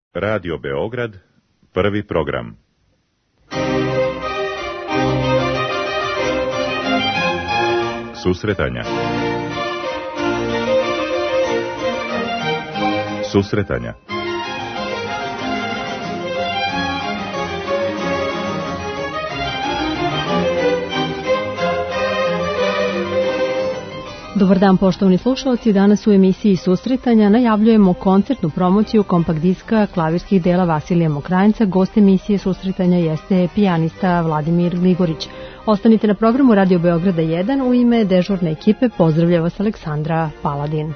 Radio Beograd, prvi program. Susretanja. Susretanja. Dobar dan, poštovani slušalci. Danas u emisiji Susretanja najavljujemo koncertnu promociju kompakt diska klavirskih dela Vasilija Mokranjca. Gost emisije Susretanja jeste pijanista Vladimir Gligorić. Ostanite na programu Radio Beograda 1. U ime dežurne ekipe pozdravlja vas Aleksandra Paladin.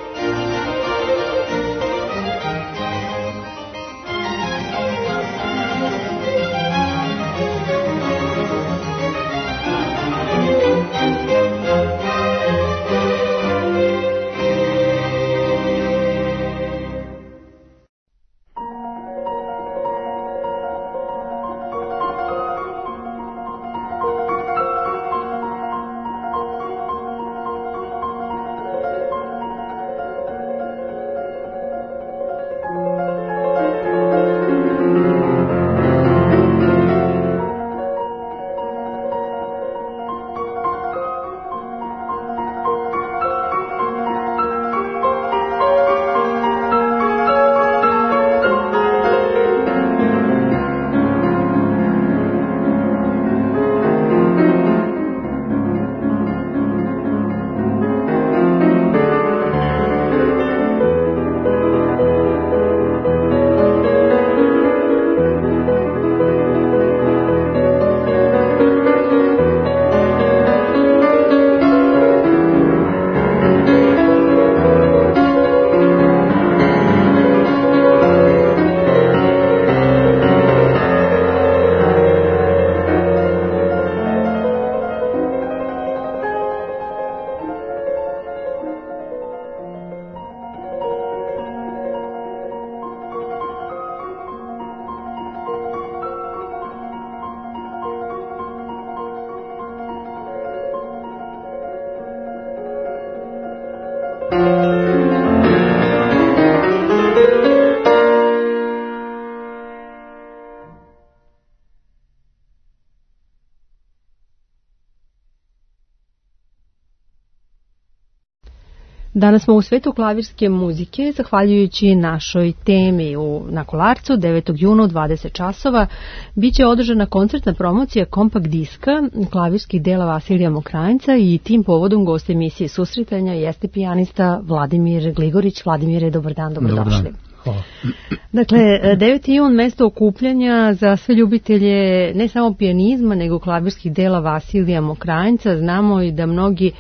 Danas smo u svetu klavirske muzike, zahvaljujući našoj temi na Kolarcu 9. juna u 20 časova. Biće održana koncertna promocija kompakt diska klavirskih dela Vasilija Mokranjca i tim povodom gost emisije Susretanja jeste pijanista Vladimir Gligorić. Vladimire, dobar dan, dobrodošli. Dobar dan. Hvala. Dakle, 9. jun mesto okupljanja za sve ljubitelje ne samo pijanizma, nego klavirskih dela Vasilija Mokranjca. Znamo i da mnogi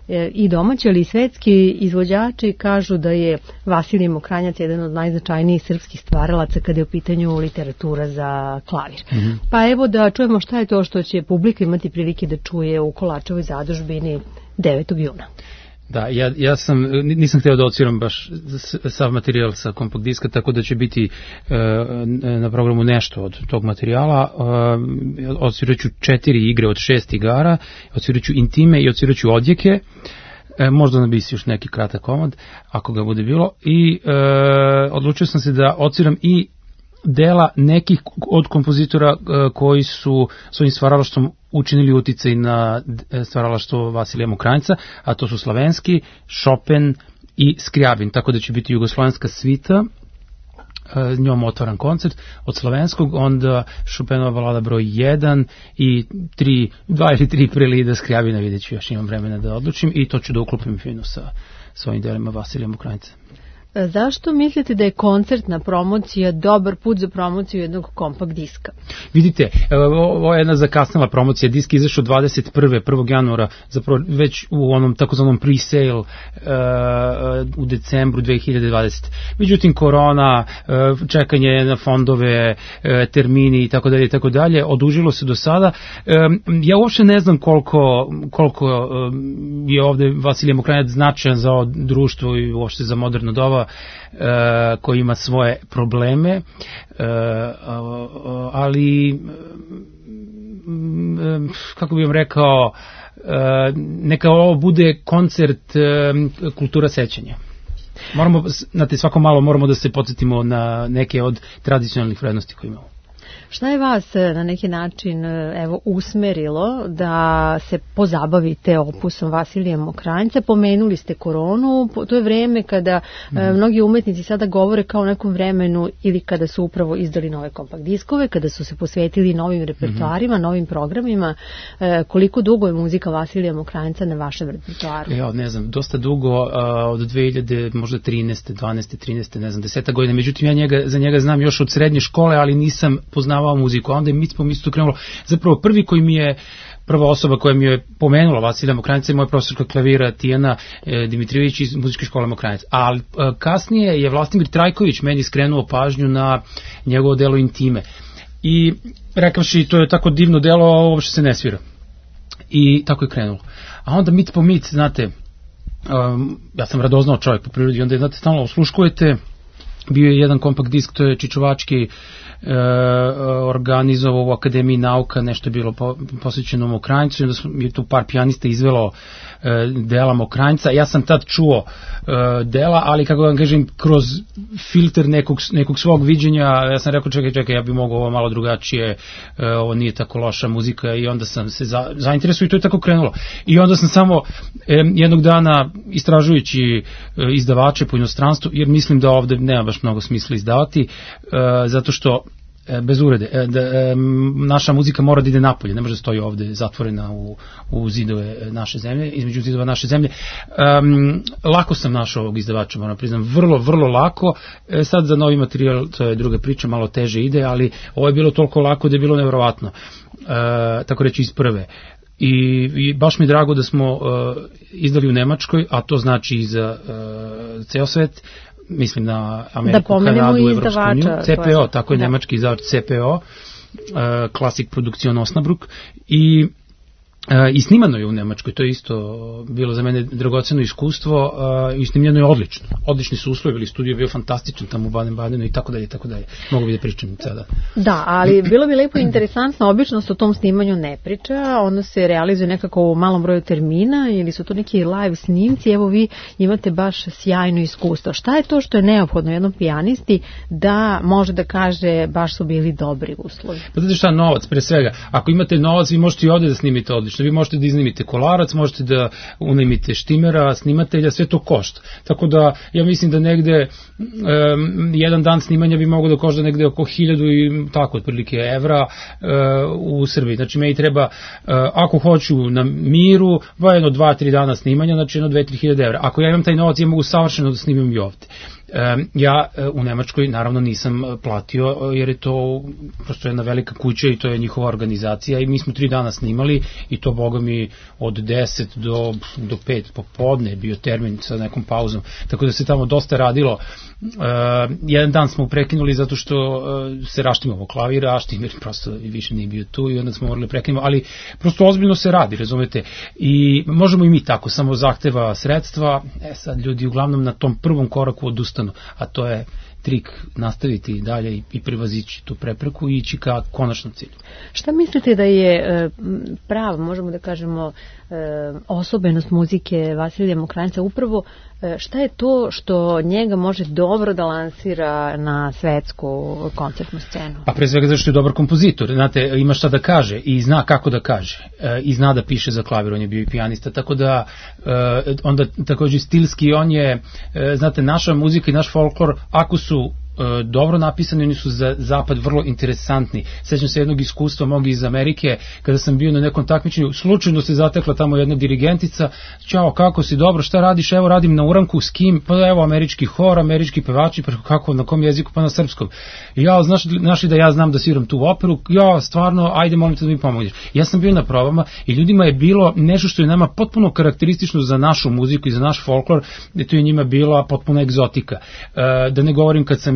i domaći, ali i svetski izvođači kažu da je Vasilij Mokranjac jedan od najznačajnijih srpskih stvaralaca kada je u pitanju literatura za klavir. Pa evo da čujemo šta je to što će publika imati prilike da čuje u Kolarčevoj zadužbini 9. juna. Da, ja nisam hteo da ociram baš sav materijal sa kompakt diska, tako da će biti na programu nešto od tog materijala. Odsviraću 4 igre od 6 igara, odsviraću intime i odsviraću odjeke, možda nabisi još neki kratak komad, ako ga bude bilo. I odlučio sam se da odsviram i dela nekih od kompozitora koji su svojim stvaralaštvom učinili uticaj na stvaralaštvo Vasilija Mokranjca, a to su Slavenski, Chopin i Skrjabin, tako da će biti jugoslovenska svita, njom otvaran koncert od Slavenskog, onda Chopinova balada broj 1 i 2 ili 3 prelida Skrjabina, vidjet ću, još imam vremena da odlučim, i to ću da uklopim fino sa svojim delima Vasilija Mokranjca. Zašto mislite da je koncertna promocija dobar put za promociju jednog kompakt diska? Vidite, ovo je jedna zakasnila promocija. Disk je izašao 1. januara, zapravo već u onom takozvanom pre-sale u decembru 2020. Međutim, korona, čekanje na fondove, termini i tako dalje, odužilo se do sada. Ja uopšte ne znam koliko je ovde Vasilije Mokranjac značajan za ovo društvo i uopšte za moderno doba, koji ima svoje probleme, ali kako bih vam rekao, neka ovo bude koncert kultura sećanja. Moramo, znate, svako malo moramo da se podsjetimo na neke od tradicionalnih vrednosti koje imamo. Šta je vas na neki način usmerilo da se pozabavite opusom Vasilija Mokranjca? Pomenuli ste koronu, to je vreme kada mnogi umetnici sada govore kao o nekom vremenu ili kada su upravo izdali nove kompakt diskove, kada su se posvetili novim repertoarima, novim programima. Koliko dugo je muzika Vasilija Mokranjca na vašem repertoaru? Ja, ne znam, dosta dugo, od 2000, možda 13, 12, 13, ne znam, 10 godina. Međutim, ja za njega znam još od srednje škole, ali nisam poznavao muziku, a onda je isto krenulo. Zapravo prva osoba koja mi je pomenula Vasilija Mokranjca je moja profesorka klavira Tijana Dimitrijević iz muzičke škole Mokranjac. Ali kasnije je Vlastimir Trajković meni skrenuo pažnju na njegovo delo Intime. I rekavši, to je tako divno delo, a uopšte se ne svira. I tako je krenulo. A onda mit po mit, znate, ja sam radoznao čovjek po prirodi, onda znate, stalno osluškujete. Bio je jedan kompakt disk, to je Čičovački organizovao u Akademiji nauka, nešto je bilo posvećeno Mokranjcu, i onda je tu par pijanista izvelo dela Mokranjca. Ja sam tad čuo dela, ali kako vam kažem, kroz filter nekog svog viđenja, ja sam rekao čekaj, ja bih mogao ovo malo drugačije, ovo nije tako loša muzika, i onda sam se zainteresuo i to je tako krenulo. I onda sam samo jednog dana, istražujući izdavače po inostranstvu, jer mislim da ovde nema baš mnogo smisla izdavati, zato što bez urede, naša muzika mora da ide napolje, ne može da stoji ovde zatvorena u zidove naše zemlje, između zidova naše zemlje. Lako sam našao ovog izdavača, moram priznam, vrlo, vrlo lako. Sad za novi materijal, to je druga priča, malo teže ide, ali ovo je bilo toliko lako da je bilo nevjerovatno, tako reći iz prve. I baš mi je drago da smo izdali u Nemačkoj, a to znači i za ceo svet, mislim na Ameriku, Kanadu, Evropsku uniju, CPO, tako je nemački izdavač CPO, Classic Produktion Osnabrück, i snimano je u Nemačkoj, to je isto bilo za mene dragoceno iskustvo, i snimljeno je odlično. Odlični su uslovi, bili studio je bio fantastičan tamo u Baden-Badenu i tako dalje, tako dalje. Mogu bi da pričam sada. Da, ali bilo bi lepo interesantno, obično se o tom snimanju ne priča, ono se realizuje nekako u malom broju termina ili su to neki live snimci, evo vi imate baš sjajno iskustvo. Šta je to što je neophodno jednom pijanisti da može da kaže baš su bili dobri uslovi? Pa znate šta, novac pre svega. Ako imate novac, vi možete i ovde da snimite odlično. Vi možete da iznimite kolarac, možete da unajmite štimera, snimatelja, sve to košta. Tako da ja mislim da negde jedan dan snimanja bi mogao da košta negde oko 1000 i tako otprilike evra u Srbiji. Znači meni treba, ako hoću na miru, jedno 2-3 dana snimanja, znači jedno 2-3 hiljade evra. Ako ja imam taj novac, ja mogu savršeno da snimim i ovde. Ja u Nemačkoj naravno nisam platio, jer je to prosto jedna velika kuća i to je njihova organizacija, i mi smo 3 dana snimali i to boga mi od 10 do 5 popodne bio termin sa nekom pauzom, tako da se tamo dosta radilo. Jedan dan smo prekinuli zato što se raštimovao klavir, a Štimir prosto više nije bio tu i onda smo morali prekinuti, ali prosto ozbiljno se radi, razumete, i možemo i mi tako, samo zahteva sredstva. Sad ljudi uglavnom na tom prvom koraku odustanu, a to je trik nastaviti dalje i prevazići tu prepreku i ići ka konačnom cilju. Šta mislite da je prava, možemo da kažemo, osobenost muzike Vasilija Mokranjca, upravo šta je to što njega može dobro da lansira na svetsku koncertnu scenu? A pre svega zašto je dobar kompozitor, znate, ima šta da kaže i zna kako da kaže i zna da piše za klavir, on je bio i pijanista, tako da onda također stilski on je, znate, naša muzika i naš folklor, ako su dobro napisani, oni su za zapad vrlo interesantni. Sećam se jednog iskustva mog iz Amerike, kada sam bio na nekom takmičenju, slučajno se zatekla tamo jedna dirigentica, ćao, kako si, dobro, šta radiš, evo radim na uranku, s kim, pa evo američki hor, američki pevači, pa kako, na kom jeziku, pa na srpskom. I ja, znaš li da ja znam da sviram tu operu, ja, stvarno, ajde, molim te da mi pomogneš. Ja sam bio na probama i ljudima je bilo nešto što je nama potpuno karakteristično za našu muziku i za naš folklor, to je njima bila potpuna egzotika. Da ne govorim kad sam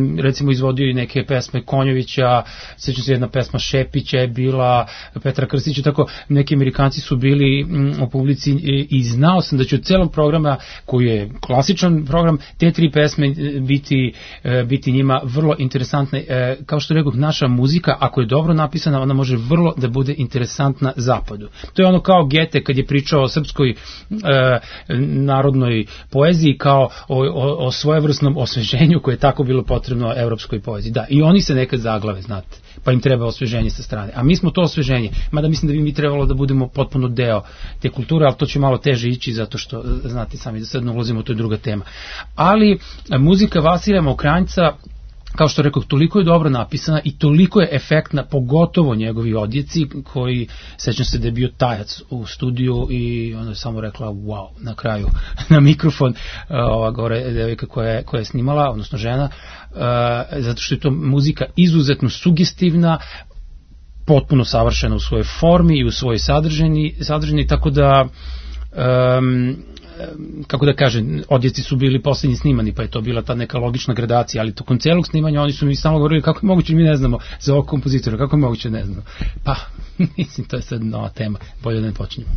recimo izvodio i neke pesme Konjovića, sećam se jedna pesma Šepića je bila, Petra Krstića, tako neki Amerikanci su bili u publici i znao sam da će od celog programa, koji je klasičan program, te 3 pesme biti njima vrlo interesantne. Kao što rekao, naša muzika, ako je dobro napisana, ona može vrlo da bude interesantna zapadu. To je ono kao Gete kad je pričao o srpskoj narodnoj poeziji kao o svojevrsnom osveženju koje je tako bilo potrebno evropskoj poeziji. Da, i oni se nekad zaglave, znate, pa im treba osveženje sa strane. A mi smo to osveženje, mada mislim da bi mi trebalo da budemo potpuno deo te kulture, ali to će malo teže ići zato što, znate sami, da sad ne ulazimo, to je druga tema. Ali muzika Vasilija Mokranjca, kao što rekao, toliko je dobro napisana i toliko je efektna, pogotovo njegovi odjeci, koji, sećam se da je bio tajac u studiju i ona je samo rekla wow, na kraju, na mikrofon, ova gore devojka koja je snimala, odnosno žena, zato što je to muzika izuzetno sugestivna, potpuno savršena u svojoj formi i u svojoj sadržini, tako da kako da kažem, odjeci su bili posljednji snimani, pa je to bila ta neka logična gradacija, ali tokom celog snimanja oni su mi stalno govorili kako je moguće mi ne znamo za ovog kompozitora, kako je moguće ne znamo. Pa, mislim, to je sad nova tema, bolje da ne počinjemo.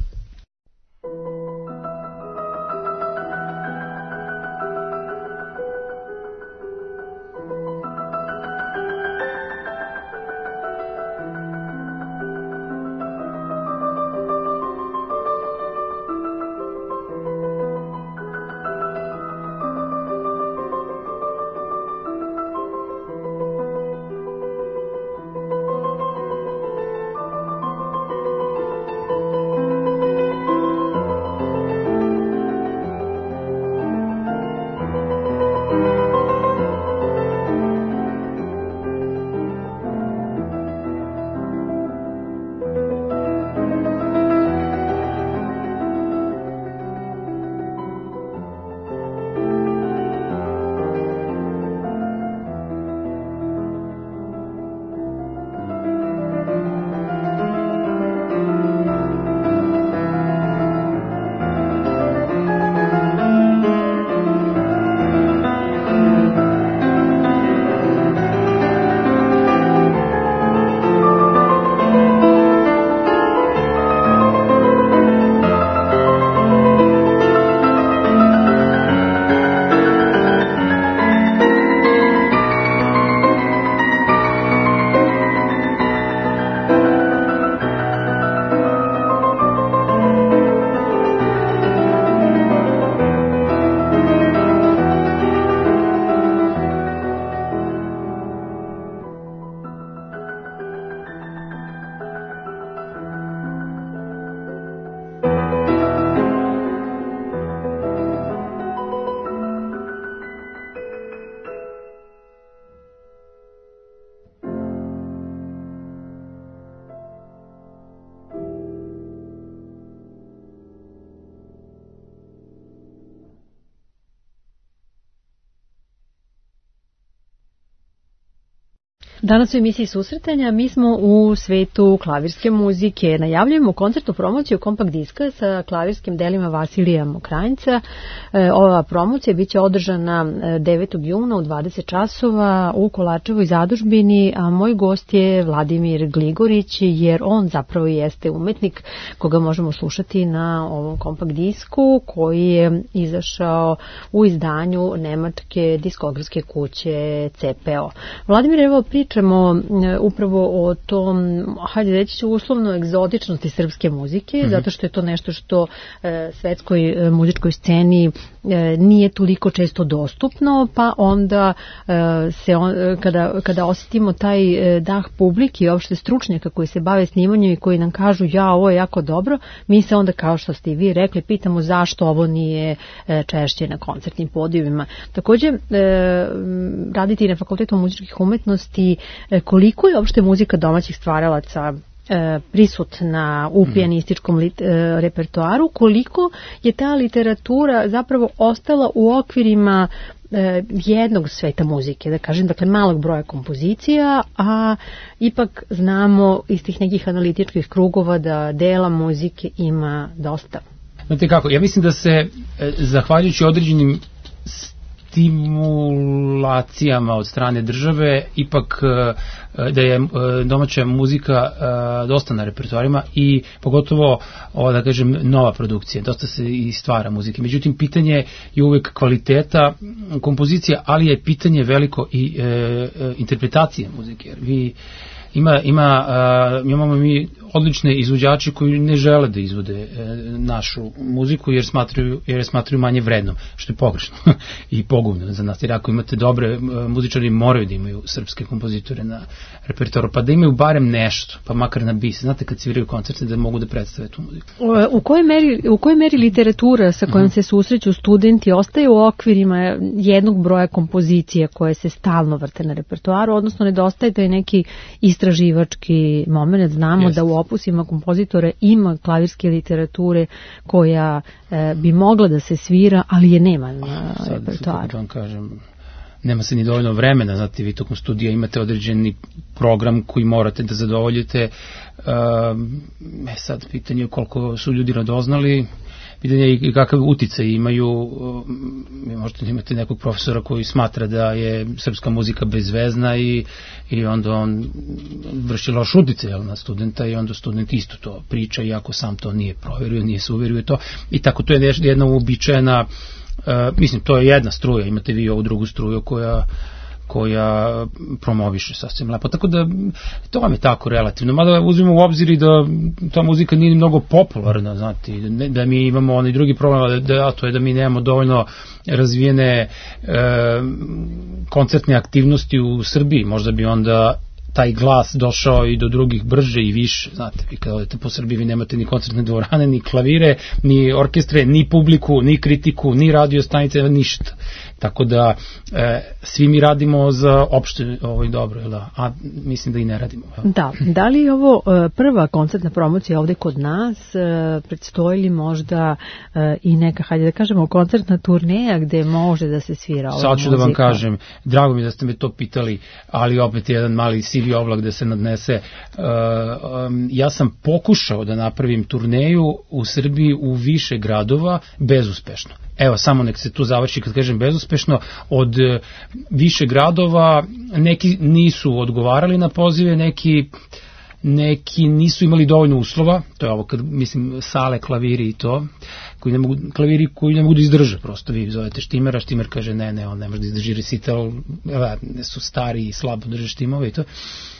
Danas u emisiji Susretanja mi smo u svetu klavirske muzike. Najavljujemo koncertnu promociju kompakt diska sa klavirskim delima Vasilija Mokranjca. Ova promocija biće održana 9. juna u 20 časova u Kolačevoj zadužbini, a moj gost je Vladimir Gligorić, jer on zapravo jeste umetnik koga možemo slušati na ovom kompakt disku koji je izašao u izdanju nemačke diskografske kuće CPO. Vladimir, evo pričamo upravo o tom, hajde reći ću, uslovno egzotičnosti srpske muzike, zato što je to nešto što svetskoj muzičkoj sceni nije toliko često dostupno, pa onda kada osjetimo taj dah publike i uopšte stručnjaka koji se bave snimanjem i koji nam kažu ovo je jako dobro, mi se onda, kao što ste i vi rekli, pitamo zašto ovo nije češće na koncertnim podijumima. Također, raditi na Fakultetu muzičkih umetnosti, koliko je uopšte muzika domaćih stvaralaca prisutna u pijanističkom repertoaru, koliko je ta literatura zapravo ostala u okvirima jednog sveta muzike, da kažem, dakle malog broja kompozicija, a ipak znamo iz tih nekih analitičkih krugova da dela muzike ima dosta. Znate kako, ja mislim da se, zahvaljujući određenim stimulacijama od strane države, ipak da je domaća muzika dosta na repertoarima i pogotovo, da kažem, nova produkcija, dosta se i stvara muzike. Međutim, pitanje je uvek kvaliteta kompozicija, ali je pitanje veliko i interpretacije muzike. Jer imamo mi odlične izvođači koji ne žele da izvode našu muziku jer je smatraju manje vrednom, što je pogrešno i pogubno za nas. Jer ako imate dobre muzičari, moraju da imaju srpske kompozitore na repertoaru, pa da imaju barem nešto, pa makar na bis. Znate, kad sviraju koncerte, da mogu da predstave tu muziku. U kojoj meri literatura sa kojom se susreću studenti ostaje u okvirima jednog broja kompozicija koje se stalno vrte na repertoaru, odnosno nedostaje taj neki istraživački moment? Znamo da u opusima kompozitora ima klavirske literature koja bi mogla da se svira, ali je nema na repertoaru. Sad vam kažem, nema se ni dovoljno vremena, znate, vi tokom studija imate određeni program koji morate da zadovoljite. Sad pitanje je koliko su ljudi radoznali, pitanje je i kakav uticaj imaju. Možete imati nekog profesora koji smatra da je srpska muzika bezvezna i onda on vrši loš uticaj na studenta i onda student isto to priča, iako sam to nije proverio, nije se uverio to. I tako, to je jedna uobičajena, mislim, to je jedna struja, imate vi ovu drugu struju koja promoviše sasvim lepo. Tako da, to vam je tako relativno. Mada uzmemo u obzir i da ta muzika nije mnogo popularna, znate, da mi imamo onaj drugi problem, a to je da mi nemamo dovoljno razvijene koncertne aktivnosti u Srbiji. Možda bi onda taj glas došao i do drugih brže i više, znate, vi kada odete po Srbiji vi nemate ni koncertne dvorane, ni klavire, ni orkestre, ni publiku, ni kritiku, ni radio stanice, ništa. Tako da svi mi radimo za opšte dobro, da? A mislim da i ne radimo. Da li je ovo prva koncertna promocija ovde kod nas, predstoji li možda i neka, hajde da kažemo, koncertna turneja gde može da se svira ova muzika? Sad ću da vam kažem, drago mi da ste me to pitali, ali opet jedan mali sivi oblak da se nadnese. Ja sam pokušao da napravim turneju u Srbiji u više gradova, bezuspešno. Evo, samo nek se tu završi, kad kažem bezuspešno, od više gradova neki nisu odgovarali na pozive, neki nisu imali dovoljno uslova, to je ovo kad mislim sale, klaviri i to, klaviri koji ne mogu da izdrže, prosto vi zovete štimera, štimer kaže ne, on ne može da izdrži recital, su stari i slabo drže štimove i to.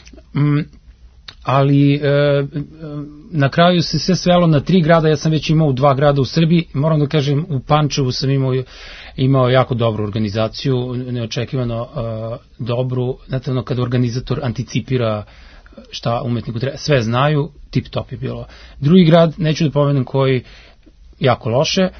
Ali na kraju se sve svelo na 3 grada, ja sam već imao u 2 grada u Srbiji, moram da kažem u Pančevu sam imao jako dobru organizaciju, neočekivano dobru, znate ono kad organizator anticipira šta umetniku treba, sve znaju, tip top je bilo. Drugi grad, neću da pomenem koji, jako loše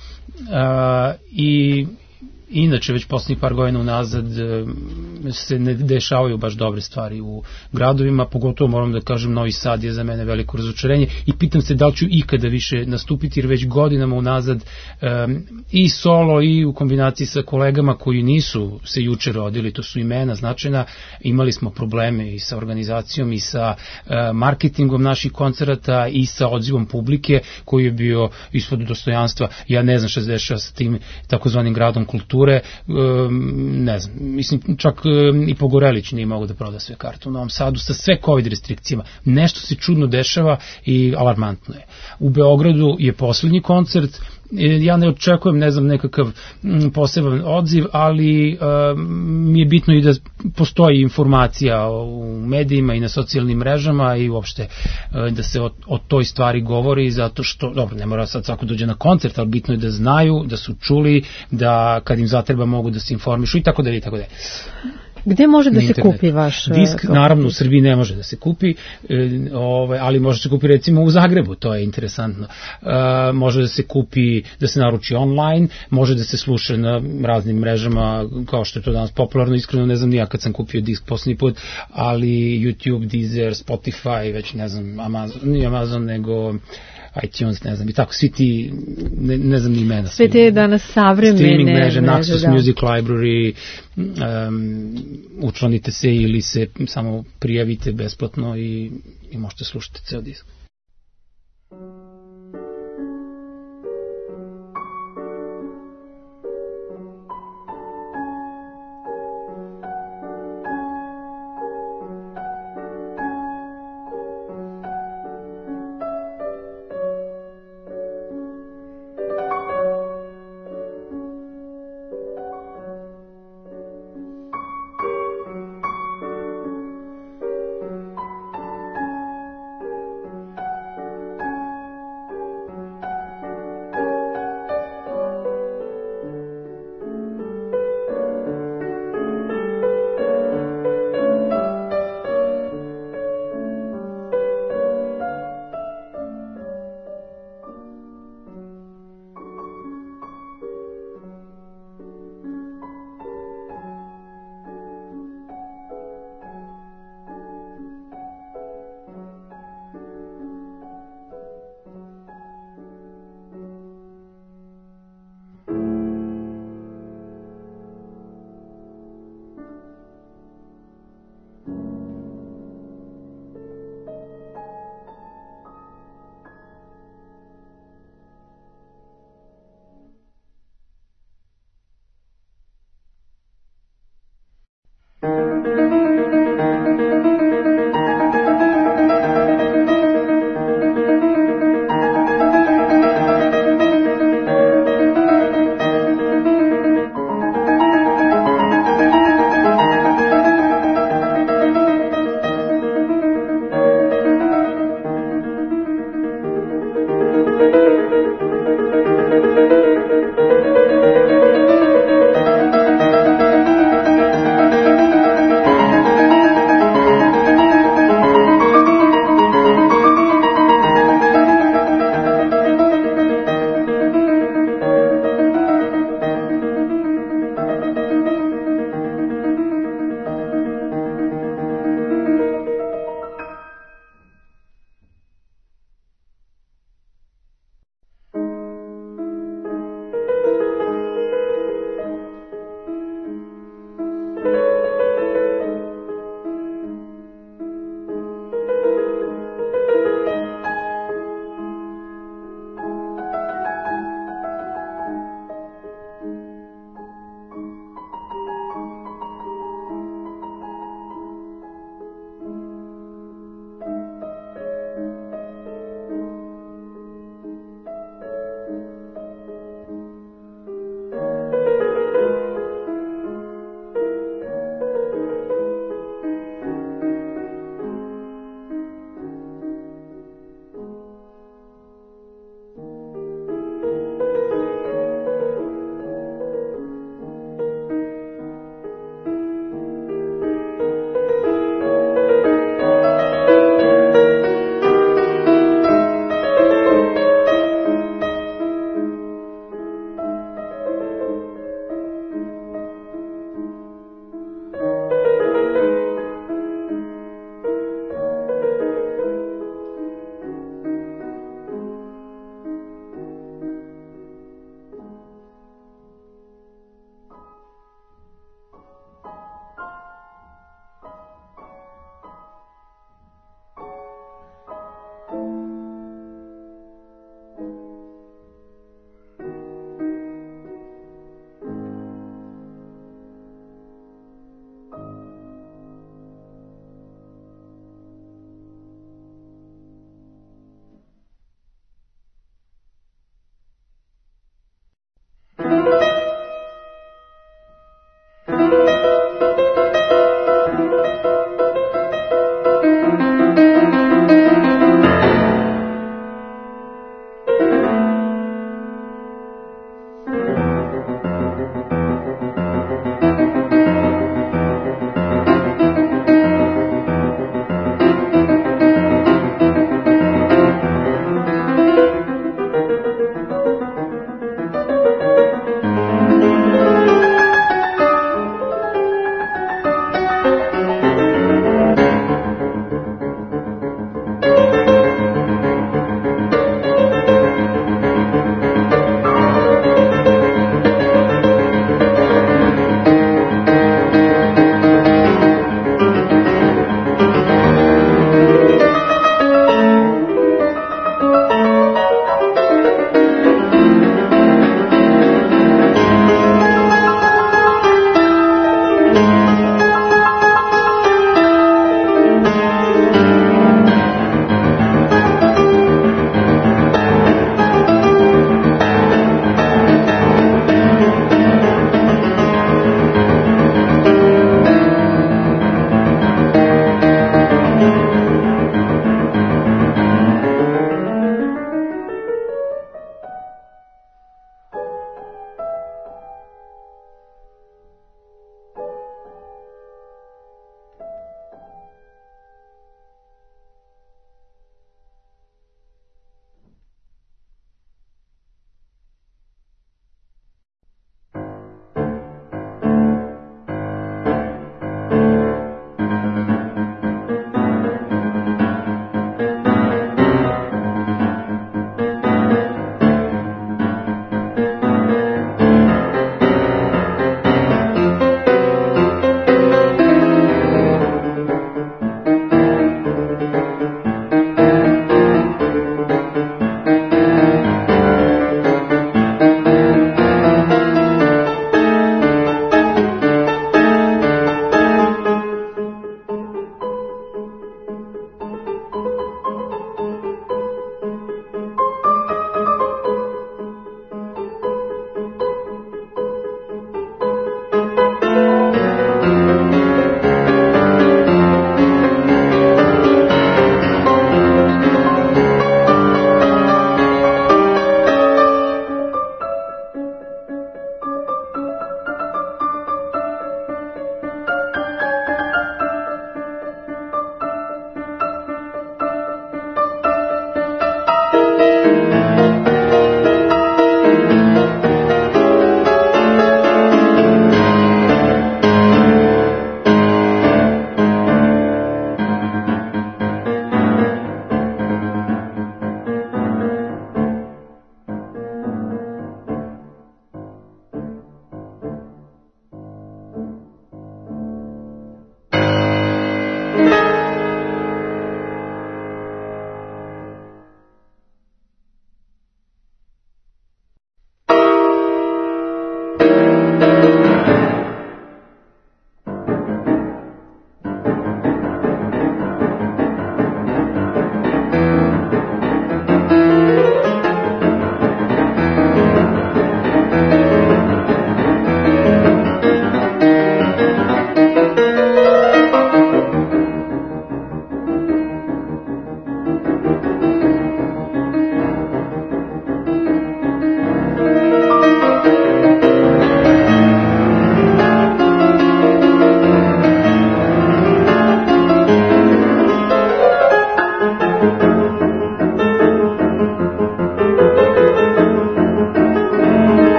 i inače već poslednjih par godina unazad se ne dešavaju baš dobre stvari u gradovima, pogotovo moram da kažem Novi Sad je za mene veliko razočarenje i pitam se da li ću ikada više nastupiti jer već godinama unazad i solo i u kombinaciji sa kolegama koji nisu se juče rodili, to su imena značajna, imali smo probleme i sa organizacijom i sa marketingom naših koncerata i sa odzivom publike koji je bio ispod dostojanstva. Ja ne znam šta se dešava sa tim takozvanim gradom kulture, ne znam, mislim čak i Pogorelić nije mogao da proda sve karte u Novom Sadu sa sve COVID restrikcijama. Nešto se čudno dešava i alarmantno je. U Beogradu je poslednji koncert, ja ne očekujem, ne znam, nekakav poseban odziv, ali mi je bitno i da postoji informacija u medijima i na socijalnim mrežama i uopšte da se o toj stvari govori, zato što, dobro, ne mora sad svako dođe na koncert, ali bitno je da znaju, da su čuli, da kad im zatreba mogu da se informišu i tako da i tako da. Gde može da se kupi vaš disk? Naravno u Srbiji ne može da se kupi, ali može se kupi recimo u Zagrebu, to je interesantno. Može da se kupi, da se naruči online, može da se sluša na raznim mrežama, kao što je to danas popularno, iskreno ne znam ni ja kad sam kupio disk poslednji put, ali YouTube, Deezer, Spotify, već ne znam, nije Amazon, nego iTunes, ne znam, i tako, svi ti, ne znam ni imena. Sve te danas savremene streaming mreže, Naxos Music Library, učlanite se ili se samo prijavite besplatno i možete slušati ceo disk.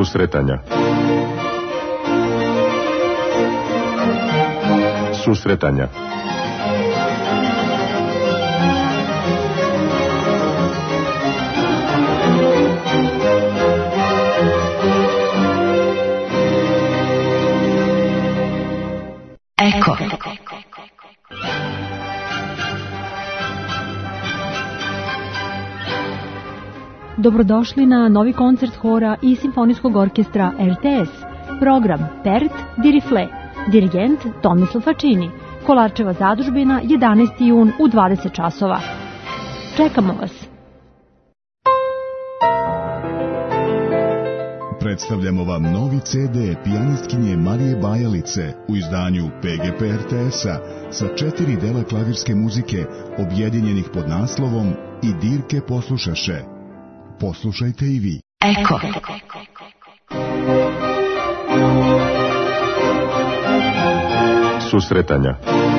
Susretanja. Susretanja. Eko. Dobrodošli na novi koncert hora i simfonijskog orkestra RTS. Program Pert di Rifle. Dirigent Tomislav Facini. Kolarčeva zadužbina 11. jun u 20 časova. Čekamo vas. Predstavljamo vam novi CD pijanistkinje Marije Bajalice u izdanju PGP RTS-a sa 4 dela klavirske muzike objedinjenih pod naslovom I dirke poslušaše. Poslušajte i vi. Eko. Susretanja.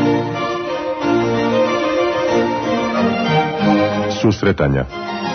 Susretanja.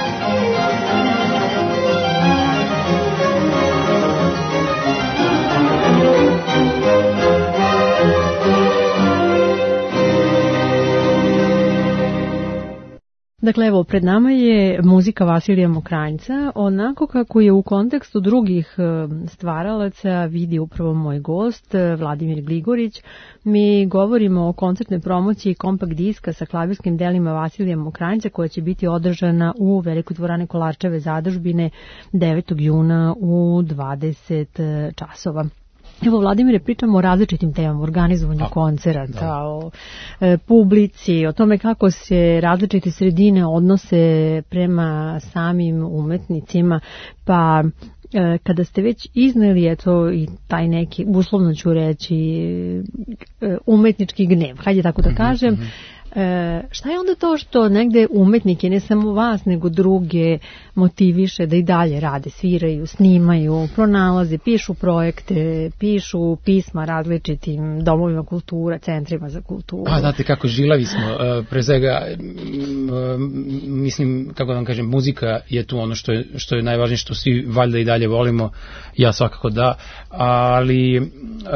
Dakle, evo, pred nama je muzika Vasilija Mokranjca, onako kako je u kontekstu drugih stvaralaca vidi upravo moj gost, Vladimir Gligorić. Mi govorimo o koncertnoj promociji kompakt diska sa klavirskim delima Vasilija Mokranjca, koja će biti održana u Velikoj dvorani Kolarčeve zadužbine 9. juna u 20 časova. Evo, Vladimire, pričamo o različitim temama, organizovanju koncerata, o publici, o tome kako se različite sredine odnose prema samim umetnicima, pa kada ste već izneli i taj neki, uslovno ću reći, umetnički gnev, hajde tako da kažem, šta je onda to što negde umetnike, ne samo vas, nego druge, motiviše da i dalje rade, sviraju, snimaju, pronalaze, pišu projekte, pišu pisma različitim domovima kultura, centrima za kulturu? Pa, znate kako žilavi smo, pre svega, mislim, kako da vam kažem, muzika je tu ono što je najvažnije, što svi valjda i dalje volimo, ja svakako da, ali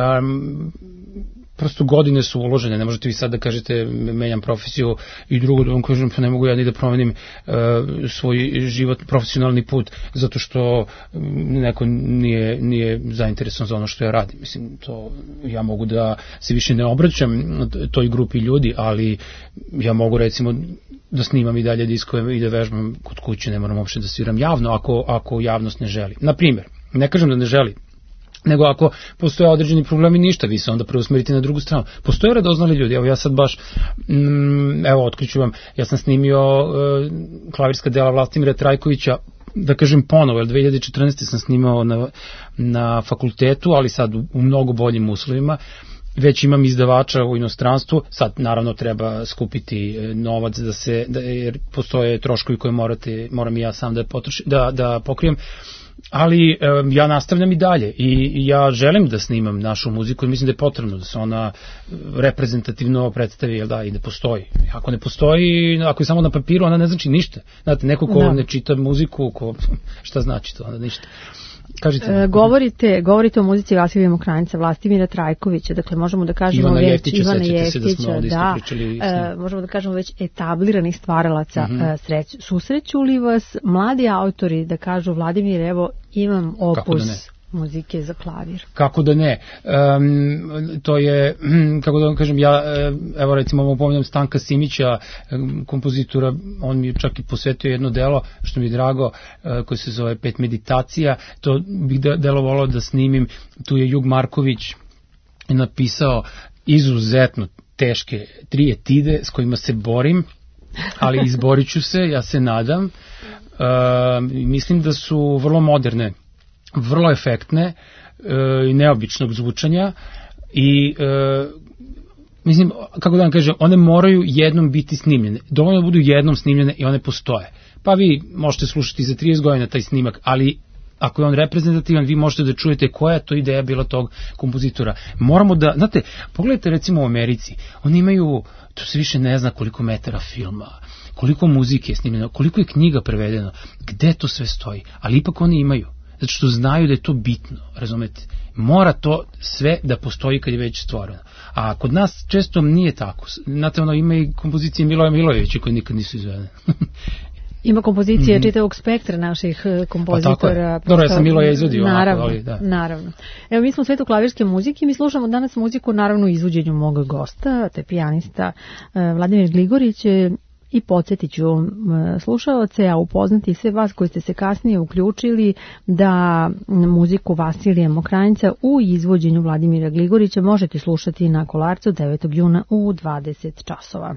prosto godine su uložene, ne možete vi sad da kažete menjam profesiju i drugo da vam kažem pa ne mogu ja ni da promenim svoj život, profesionalni put zato što neko nije zainteresovan za ono što ja radim. Mislim, to ja mogu da se više ne obraćam toj grupi ljudi, ali ja mogu recimo da snimam i dalje diskove i da vežbam kod kuće, ne moram uopšte da sviram javno ako javnost ne želi. Na primjer, ne kažem da ne želi, nego ako postoje određeni problemi, ništa, vi se onda preusmerite na drugu stranu. Postoje radoznali ljudi, evo ja sad baš, otkriću vam, ja sam snimio klavirska dela Vlastimira Trajkovića, da kažem ponovo, jer 2014. sam snimao na fakultetu, ali sad u mnogo boljim uslovima, već imam izdavača u inostranstvu, sad naravno treba skupiti novac jer postoje troškovi koje moram i ja sam da pokrijem, ali ja nastavljam i dalje i ja želim da snimam našu muziku i mislim da je potrebno da se ona reprezentativno predstavi, i da postoji. Ako ne postoji, ako je samo na papiru, ona ne znači ništa. Znate, neko ko ne čita muziku, šta znači to, onda ništa. Govorite o muzici Vasilija Mokranjca, Vlastimira Trajkovića, dakle možemo da kažemo Ivana Jeftića, možemo da kažemo već etabliranih stvaralaca. Susreću li vas mladi autori da kažu Vladimir, evo imam opus muzike za klavir? Kako da ne? To je, kako da vam kažem, ja evo recimo pominjam Stanka Simića, kompozitora, on mi čak i posvetio jedno delo, što mi je drago, koje se zove 5 meditacija, to bih delo volao da snimim. Tu je Jug Marković napisao izuzetno teške 3 etide s kojima se borim, ali izborit ću se, ja se nadam. Mislim da su vrlo moderne, vrlo efektne i neobičnog zvučanja i mislim, kako da vam kažem, one moraju jednom biti snimljene. Dovoljno da budu jednom snimljene i one postoje. Pa vi možete slušati za 30 godina taj snimak, ali ako je on reprezentativan, vi možete da čujete koja je to ideja bila tog kompozitora. Moramo da, znate, pogledajte recimo u Americi, oni imaju, to se više ne zna koliko metara filma, koliko muzike je snimljeno, koliko je knjiga prevedeno, gde to sve stoji, ali ipak oni imaju. zato što znaju da je to bitno, razumete? Mora to sve da postoji kad je već stvoreno. A kod nas često nije tako. Znate, ima i kompozicije Miloja Milojevića koje nikad nisu izvedene. Ima kompozicije čitavog spektra naših kompozitora. Pa tako je. Dobro, ja sam Miloja izvodio. Naravno, ali, da. naravno. Evo, mi smo u svetu klavirske muzike, mi slušamo danas muziku naravno u izvođenju mog gosta, te pijanista Vladimir Gligorić. I podsjetit ću slušaoce, a upoznati sve vas koji ste se kasnije uključili da muziku Vasilija Mokranjca u izvođenju Vladimira Gligorića možete slušati na Kolarcu 9. juna u 20 časova.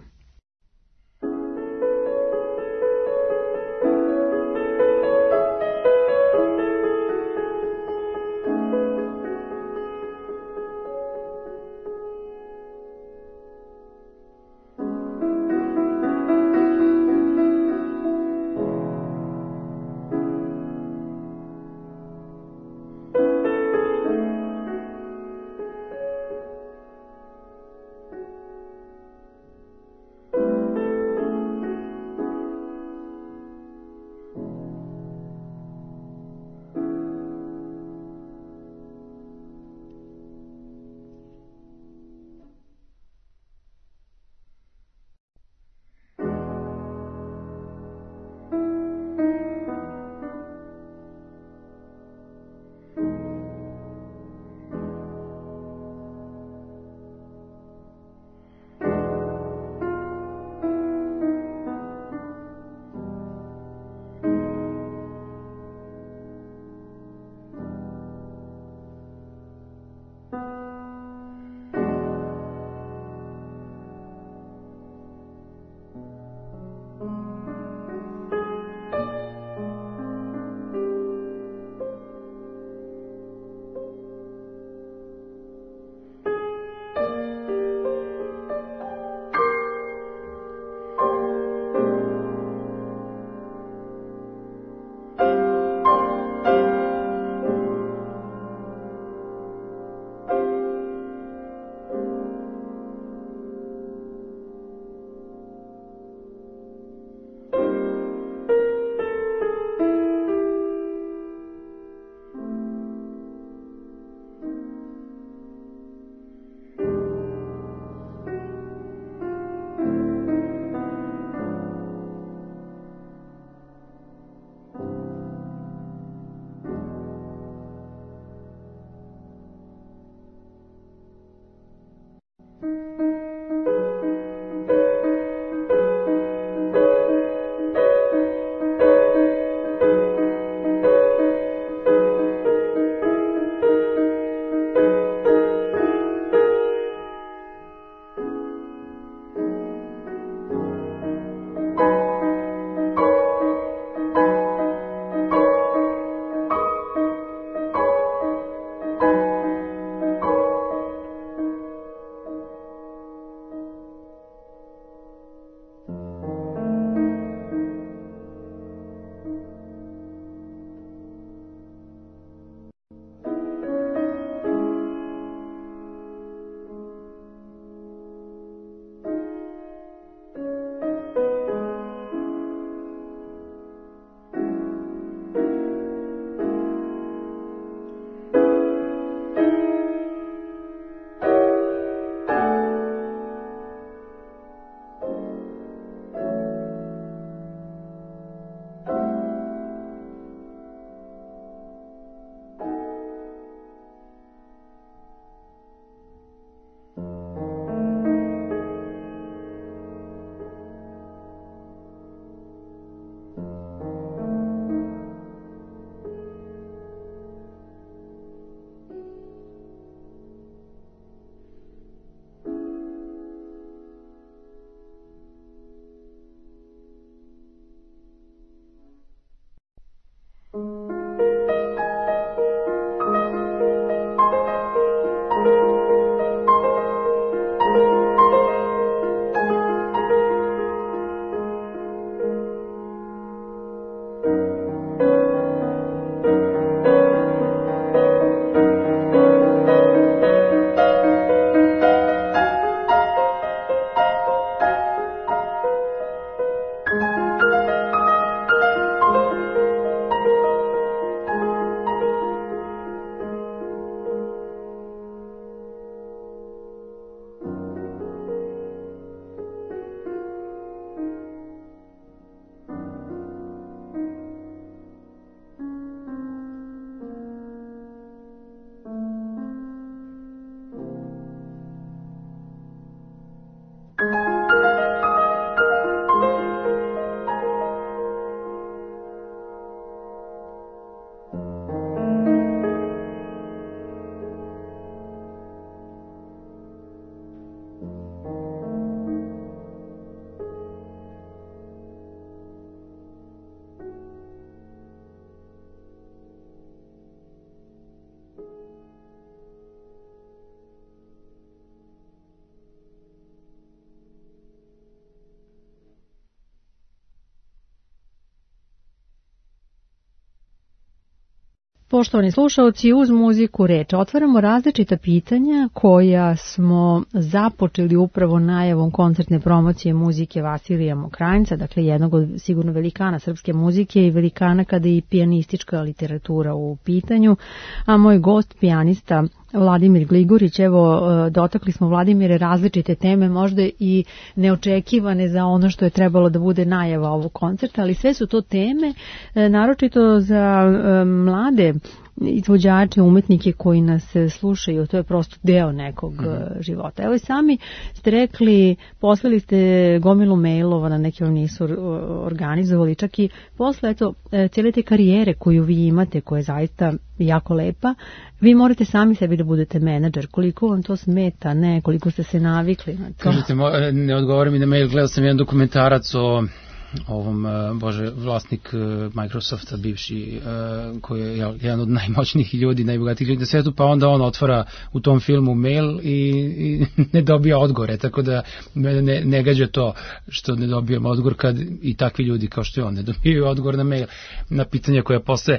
Poštovani slušalci, uz muziku reč otvaramo različita pitanja koja smo započeli upravo najavom koncertne promocije muzike Vasilija Mokranjca, dakle jednog od sigurno velikana srpske muzike i velikana kada je i pijanistička literatura u pitanju, a moj gost, pijanista Vladimir Gligorić, evo dotakli smo, Vladimire, različite teme, možda i neočekivane za ono što je trebalo da bude najava ovog koncerta, ali sve su to teme, naročito za mlade izvođače, umetnike koji nas slušaju, to je prosto deo nekog života. Evo i sami ste rekli, poslali ste gomilu mailova, na neke vam nisu organizovali, čak i posle cijele te karijere koju vi imate, koja je zaista jako lepa, vi morate sami sebi da budete menadžer. Koliko vam to smeta, ne, koliko ste se navikli na to? Kažete, ne odgovorim mi na mail, gledao sam jedan dokumentarac o ovom, vlasnik Microsofta, bivši, koji je jedan od najmoćnijih ljudi, najbogatijih ljudi na svijetu, pa onda on otvara u tom filmu mail i ne dobija odgovore, tako da ne gađa to što ne dobijem odgovor kad i takvi ljudi kao što je on ne dobijaju odgovor na mail, na pitanja koja postoje.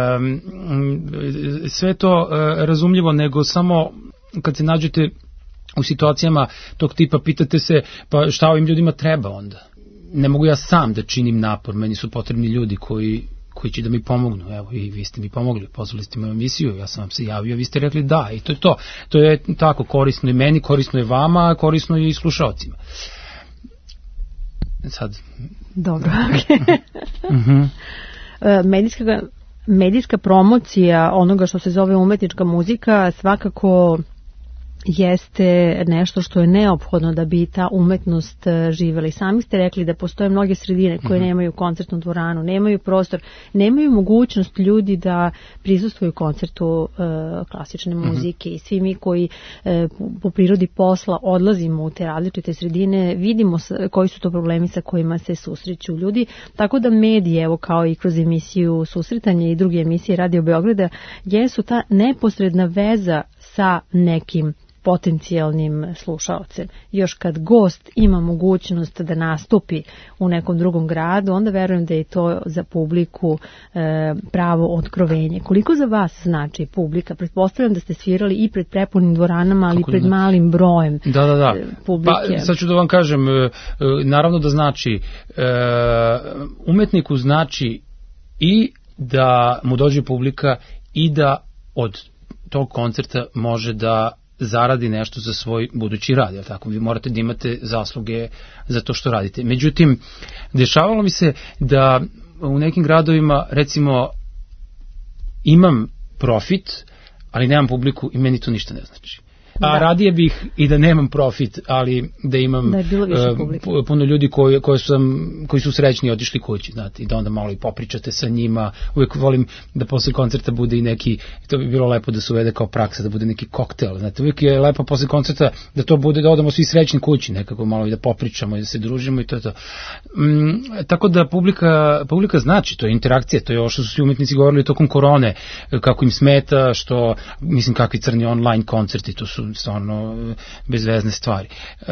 Sve to razumljivo, nego samo kad se nađete u situacijama tog tipa, pitate se, pa šta ovim ljudima treba onda? Ne mogu ja sam da činim napor, meni su potrebni ljudi koji će da mi pomognu. Evo, i vi ste mi pomogli, pozvali ste moju emisiju, ja sam vam se javio, vi ste rekli da, i to je to. To je tako, korisno je meni, korisno je vama, korisno je i slušalcima. Sad. Dobro, medijska promocija onoga što se zove umetnička muzika svakako jeste nešto što je neophodno da bi ta umetnost živela. I sami ste rekli da postoje mnoge sredine koje nemaju koncertnu dvoranu, nemaju prostor, nemaju mogućnost ljudi da prisustvuju koncertu klasične muzike i svi mi koji po prirodi posla odlazimo u te različite sredine, vidimo koji su to problemi sa kojima se susreću ljudi, tako da medije, evo kao i kroz emisiju Susretanje i druge emisije Radio Beograda, jesu ta neposredna veza sa nekim potencijalnim slušaocem. Još kad gost ima mogućnost da nastupi u nekom drugom gradu, onda verujem da je to za publiku pravo otkrovenje. Koliko za vas znači publika? Pretpostavljam da ste svirali i pred prepunim dvoranama, ali i pred malim brojem publike. Pa, sad ću da vam kažem, naravno da znači, umetniku znači i da mu dođe publika i da od tog koncerta može da zaradi nešto za svoj budući rad, jel tako? Vi morate da imate zasluge za to što radite. Međutim, dešavalo mi se da u nekim gradovima, recimo, imam profit, ali nemam publiku i meni to ništa ne znači. A radije bih i da nemam profit, ali da imam puno ljudi koji su srećni otišli kući, znate, i da onda malo i popričate sa njima. Uvijek volim da posle koncerta bude i neki, to bi bilo lepo da se uvede kao praksa, da bude neki koktel, znate, uvijek je lepo posle koncerta da to bude, da odemo svi srećni kući, nekako malo i da popričamo i da se družimo i to je to. Tako da publika znači, to je interakcija, to je ovo što su svi umetnici govorili tokom korone, kako im smeta, što, mislim, kakvi crni online koncerti, to su stvarno bezvezne stvari.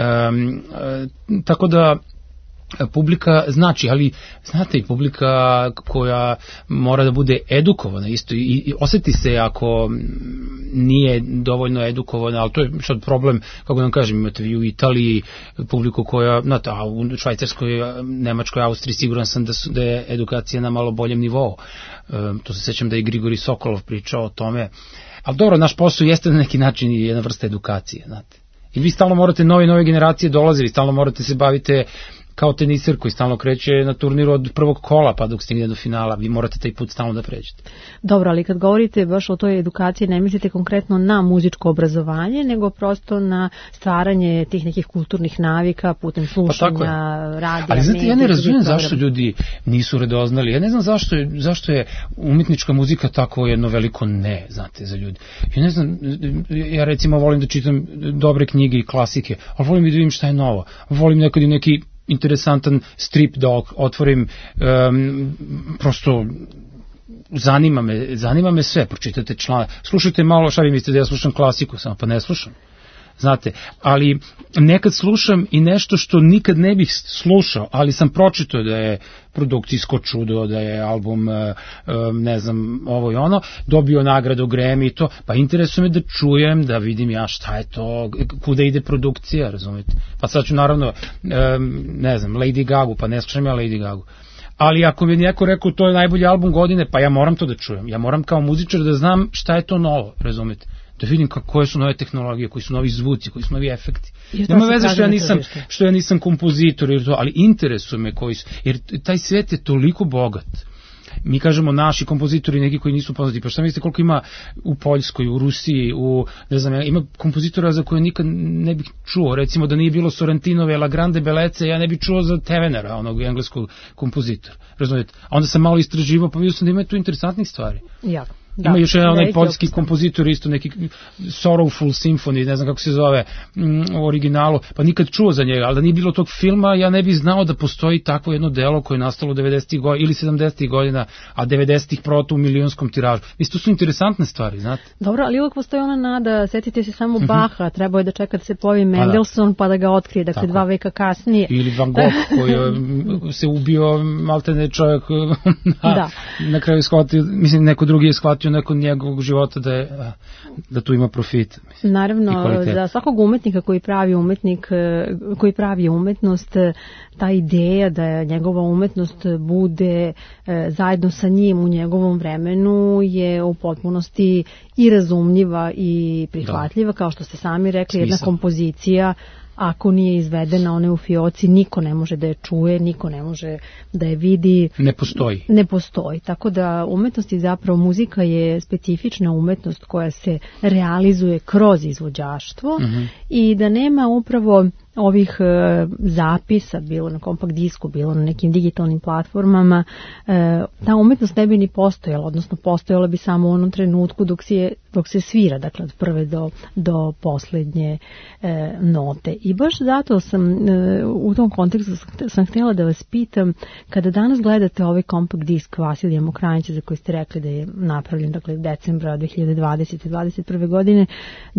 Tako da publika znači, ali znate, i publika koja mora da bude edukovana isto i osjeti se ako nije dovoljno edukovana, ali to je sad problem, kako vam kažem, imate vi u Italiji publiku koja, znate, a u Švajcarskoj, Nemačkoj, Austriji siguran sam da je edukacija na malo boljem nivou. To se sećam da je Grigori Sokolov pričao o tome. Ali dobro, naš posao jeste na neki način i jedna vrsta edukacije, znate. I vi stalno morate, nove generacije dolaze, vi stalno morate se bavite kao teniser koji stalno kreće na turniru od prvog kola pa dok stigne do finala, vi morate taj put stalno da pređete. Dobro, ali kad govorite baš o toj edukaciji, ne mislite konkretno na muzičko obrazovanje, nego prosto na stvaranje tih nekih kulturnih navika putem slušanja, radija. Ali znate, ja ne razumijem zašto ljudi nisu redoznali, ja ne znam zašto je umetnička muzika tako jedno veliko ne, znate, za ljudi. Ja ne znam, ja recimo volim da čitam dobre knjige i klasike, ali volim i da vidim šta je novo, volim nekad i neki interesantan strip da otvorim, prosto zanima me sve, pročitate članak, slušajte malo, šta vi mislite da ja slušam klasiku, samo pa ne slušam. znate, ali nekad slušam i nešto što nikad ne bih slušao, ali sam pročitao da je produkcijsko čudo, da je album, ne znam, ovo i ono, dobio nagradu Grammy i to, pa interesuje me da čujem, da vidim ja šta je to, kuda ide produkcija, razumete. Pa sad ću naravno, ne znam, Lady Gaga, pa ne slušam ja Lady Gaga. Ali ako mi neko rekao to je najbolji album godine, pa ja moram to da čujem. Ja moram kao muzičar da znam šta je to novo, razumete? Da vidim koje su nove tehnologije, koji su novi zvuci, koji su novi efekti. Nema veze što ja nisam kompozitor, ali interesuje me koji su, jer taj svet je toliko bogat. Mi kažemo naši kompozitori, neki koji nisu poznati, pa šta mislite koliko ima u Poljskoj, u Rusiji, ne znam, ima kompozitora za koje nikad ne bih čuo, recimo da nije bilo Sorrentinove, La Grande Bellezze, ja ne bih čuo za Tevenera, onog engleskog kompozitora, razumijete? A onda sam malo istraživao, pa vidio sam da ima tu interesantnih stvari. Jako. Da, ima još jedan onaj poljski kompozitor, isto neki Sorrowful Symphony, ne znam kako se zove u originalu, pa nikad čuo za njega, ali da nije bilo tog filma, ja ne bih znao da postoji takvo jedno delo koje je nastalo 90. godina ili 70. godina, a 90. proto u milionskom tiražu. Mislim, to su interesantne stvari, znate. Dobro, ali uvijek postoji ona nada, setite se samo Baha, trebao je da čeka da se pojavi Mendelssohn pa da ga otkrije, dakle 2 veka kasnije. Ili Van Gogh koji se ubio, maltene čovjek na kraju shvatio, mislim neko drugi je shvatio nakon njegovog života da tu ima profit. Mislim, naravno, za svakog umetnika koji pravi umetnost, ta ideja da njegova umetnost bude zajedno sa njim u njegovom vremenu je u potpunosti i razumljiva i prihvatljiva, kao što ste sami rekli, jedna kompozicija ako nije izvedena, ona je u fioci, niko ne može da je čuje, niko ne može da je vidi. Ne postoji. Tako da umetnost i zapravo muzika je specifična umetnost koja se realizuje kroz izvođaštvo i da nema upravo ovih zapisa, bilo na kompakt disku, bilo na nekim digitalnim platformama, ta umetnost ne bi ni postojala, odnosno postojala bi samo u onom trenutku dok se svira, dakle od prve do poslednje note. I baš zato sam u tom kontekstu sam htjela da vas pitam, kada danas gledate ovaj kompakt disk Vasilija Mokranjića za koji ste rekli da je napravljen, dakle decembra 2020. 21. godine,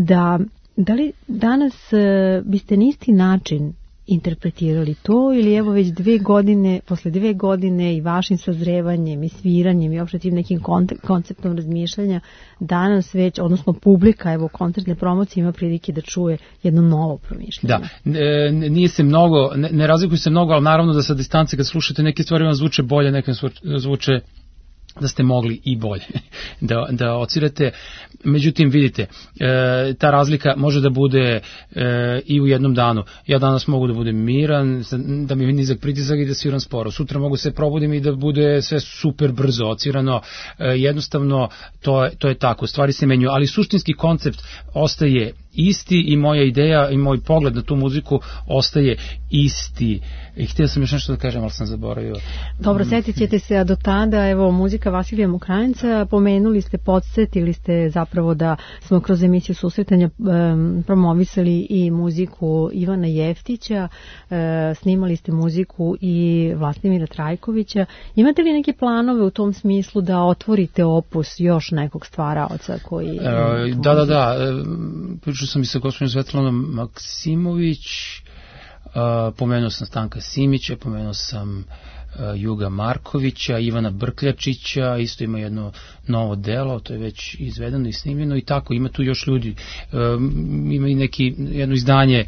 da li danas biste na isti način interpretirali to ili evo već 2 godine, posle 2 godine i vašim sazrevanjem i sviranjem i uopšte tim nekim konceptom razmišljanja danas već, odnosno publika evo koncertne promocije ima prilike da čuje jedno novo promišljanje? Da, nije se mnogo, ne razlikuju se mnogo, ali naravno da sa distance kad slušate neke stvari vam zvuče bolje, neke zvuče da ste mogli i bolje da ocirate. Međutim, vidite, ta razlika može da bude i u jednom danu. Ja danas mogu da budem miran, da mi je nizak pritisak i da sviram sporo. Sutra mogu se probudim i da bude sve super brzo ocirano. Jednostavno, to je tako. Stvari se menjuju, ali suštinski koncept ostaje isti i moja ideja i moj pogled na tu muziku ostaje isti. I htio sam još nešto da kažem, ali sam zaboravio. Dobro, setit ćete se, a do tada, evo, muzika Vasilija Mokranjca, pomenuli ste, podsjetili ste zapravo da smo kroz emisiju Susretanja promovisali i muziku Ivana Jeftića, snimali ste muziku i Vlastimira Trajkovića. Imate li neke planove u tom smislu da otvorite opus još nekog stvaraoca koji... Da. Pričao sam i sa gospođom Svetlanom Maksimović, pomenuo sam Stanka Simića, pomenuo sam Juga Markovića, Ivana Brkljačića, isto ima jedno novo delo, to je već izvedeno i snimljeno i tako, ima tu još ljudi, ima i jedno izdanje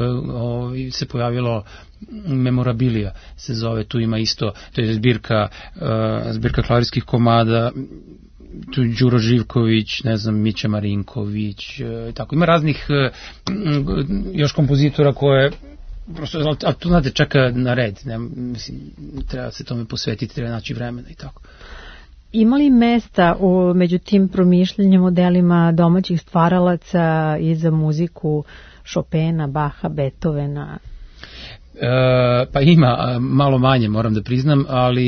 se pojavilo, Memorabilija se zove, tu ima isto, to je zbirka klavirskih komada, tu Đuro Živković, ne znam, Mića Marinković, tako, ima raznih još kompozitora koje prosto, ali tu znate, čeka na red, ne, mislim, treba se tome posvetiti, treba naći vremena i tako. Ima li mesta među tim promišljanjem modelima domaćih stvaralaca i za muziku Chopina, Baha, Beethovena? Pa ima, malo manje moram da priznam,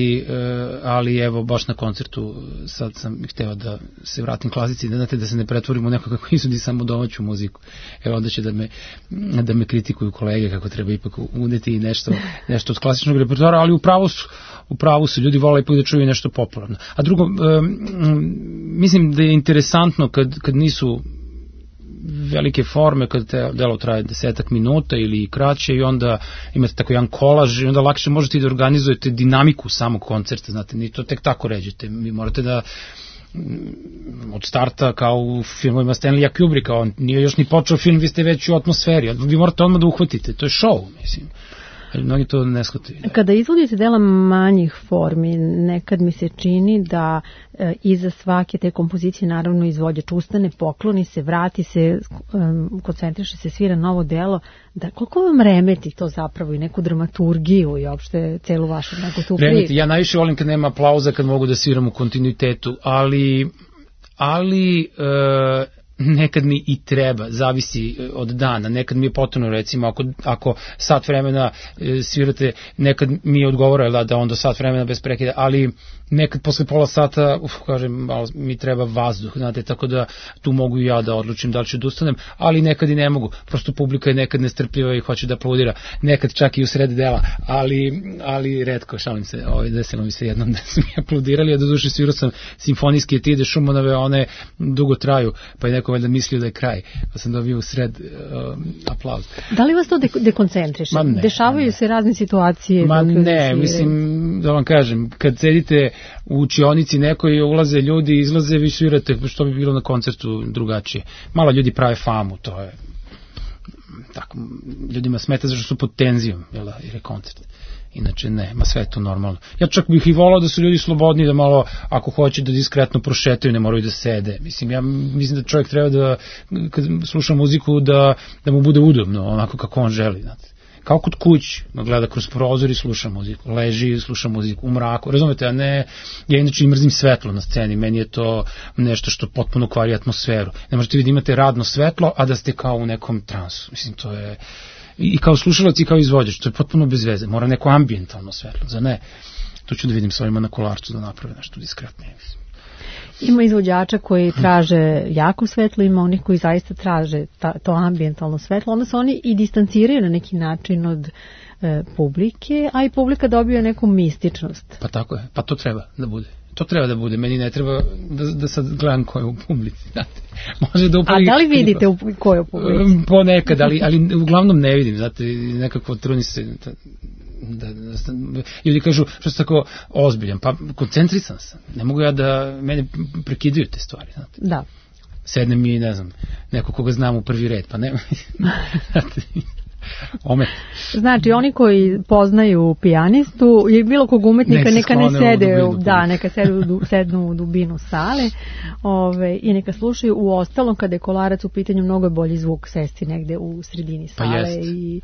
ali evo baš na koncertu sad sam hteo da se vratim klasici, da se ne pretvorim u nekoga koji izvodi samo domaću muziku. Evo onda će da me kritikuju kolege kako treba ipak uneti nešto od klasičnog repertoara, ali u pravu su, ljudi vole ipak da čuju nešto popularno. A drugo, mislim da je interesantno kad nisu velike forme kada delo traje 10 minuta ili kraće i onda imate tako jedan kolaž i onda lakše možete da organizujete dinamiku samog koncerta, znate, ni to tek tako ređete, vi morate da od starta kao u filmovima Stanleya Kubricka, on nije još ni počeo film, vi ste već u atmosferi, vi morate odmah da uhvatite, to je show, mislim. Mnogi to ne shvataju. Kada izvodite dela manjih formi, nekad mi se čini da iza svake te kompozicije naravno izvođač ustane, pokloni se, vrati se, koncentriše se, svira novo delo. Da, koliko vam remeti to zapravo i neku dramaturgiju i uopšte celu vašu neku tu priču? Remeti, ja najviše volim kad nema aplauza, kad mogu da sviram u kontinuitetu, ali nekad mi i treba, zavisi od dana, nekad mi je potrebno, recimo, ako sat vremena svirate, nekad mi odgovara da onda sat vremena bez prekida, ali nekad posle pola sata, kažem, malo mi treba vazduh, znate, tako da tu mogu i ja da odlučim da li ću da ustanem, ali nekad i ne mogu, prosto publika je nekad nestrpljiva i hoće da aplaudira, nekad čak i u sred dela, ali retko, šalim se, desilo mi se jednom da su mi aplaudirali, a do duše svirao sam simfonijske etide Šumanove, one dugo traju, pa je neko valjda mislio da je kraj, pa sam dobio u sred aplauz. Da li vas to dekoncentriše? Dešavaju se razne situacije? Ne, mislim, da vam kažem, kad sedite u učionici nekoj, ulaze ljudi, izlaze, vi svirate, što bi bilo na koncertu drugačije. Malo ljudi prave famu, to je tako, ljudima smeta zašto su pod tenzijom, jer je koncert. Inače ne, sve je to normalno. Ja čak bih i volao da su ljudi slobodni, da malo, ako hoće da diskretno prošetaju, ne moraju da sede. Mislim, ja mislim da čovjek treba da, kad sluša muziku, da mu bude udobno, onako kako on želi, znate. Kao kod kući, gleda kroz prozor i sluša muziku, leži i sluša muziku u mraku, razumete, a ne, ja inače mrzim svetlo na sceni, meni je to nešto što potpuno kvari atmosferu. Ne možete vi da imate radno svetlo, a da ste kao u nekom transu, mislim, to je, i kao slušalac i kao izvođač, to je potpuno bez veze, mora neko ambijentalno svetlo, za ne, to ću da vidim s ovima na kolarcu da naprave nešto diskretnije, mislim. Ima izvođača koji traže jako svetlo, ima onih koji zaista traže to ambijentalno svetlo, onda se oni i distanciraju na neki način od publike, a i publika dobija neku mističnost. Pa tako je, pa to treba da bude. To treba da bude, meni ne treba da sad gledam ko je u publici, znate. Može da a da li vidite ko je u publici? Ponekad, ali uglavnom ne vidim, znate, nekako trudni se da ljudi kažu što se tako ozbiljan, pa koncentrisan sam, ne mogu ja da mene prekidaju te stvari, znate. Da. Sedne mi, ne znam, neko koga znam u prvi red, pa nema, znate. Znači, oni koji poznaju pijanistu i bilo kog umetnika neka ne sede, neka sednu u dubinu sale i neka slušaju. U ostalom, kada je kolarac u pitanju, mnogo je bolji zvuk sesti negde u sredini sale i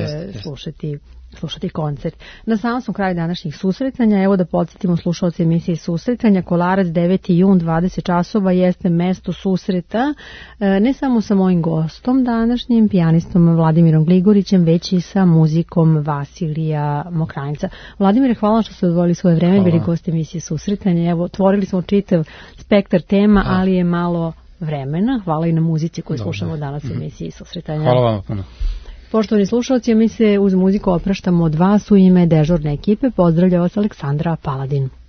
slušati koncert. Na samom smo kraju današnjih susretanja. Evo da podsjetimo slušalce emisije Susretanja. Kolarac 9. jun 20 časova jeste mesto susreta ne samo sa mojim gostom današnjim, pijanistom Vladimirom Gligorićem, već i sa muzikom Vasilija Mokranjca. Vladimire, hvala što ste odvojili svoje vreme, bili gost emisije Susretanja. Evo, otvorili smo čitav spektar tema, ali je malo vremena. Hvala i na muzici koju slušamo danas u emisiji Susretanja. Hvala vam puno. Poštovani slušalci, mi se uz muziku opraštamo od vas u ime dežurne ekipe. Pozdravlja vas Aleksandra Paladin.